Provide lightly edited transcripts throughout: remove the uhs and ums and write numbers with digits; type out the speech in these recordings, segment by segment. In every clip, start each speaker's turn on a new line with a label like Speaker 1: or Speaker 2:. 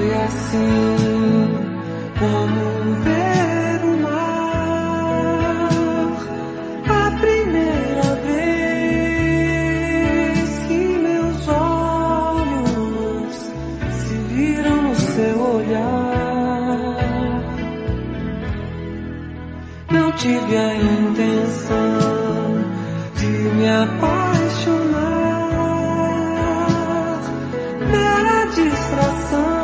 Speaker 1: Foi assim como ver o mar a primeira vez que meus olhos se viram no seu olhar. Não tive a intenção de me apaixonar, mera distração,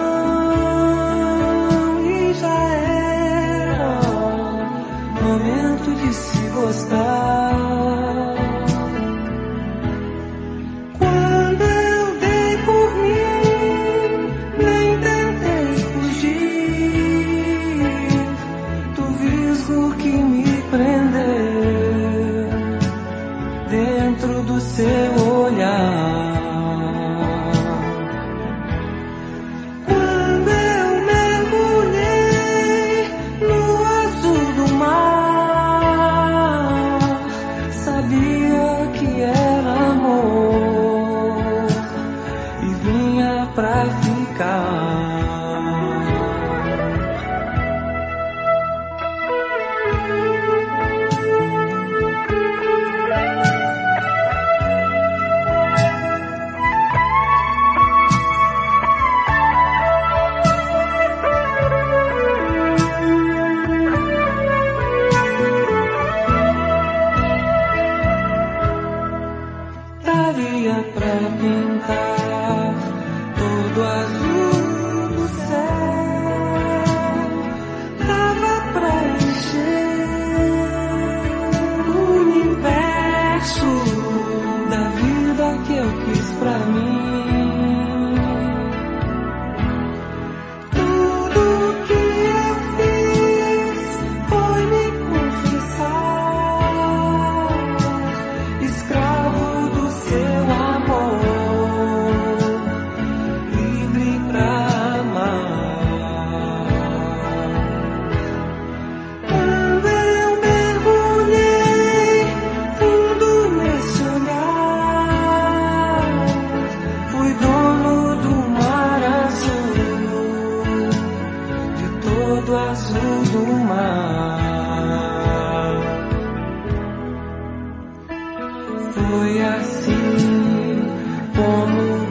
Speaker 1: e já era momento de se gostar. Quando eu dei por mim, nem tentei fugir do visgo que me prendeu dentro do seu olhar. Quando eu mergulhei no azul do mar, sabia que era amor e vinha pra ficar. Daria pra pintar todo azul do céu, dava pra encher o universo da vida que eu quis pra mim. Tudo que eu fiz foi me confessar, escravo do seu amor, livre pra amar. Quando eu mergulhei fundo nesse olhar, fui dono do mar azul, de todo azul do mar. Foi assim como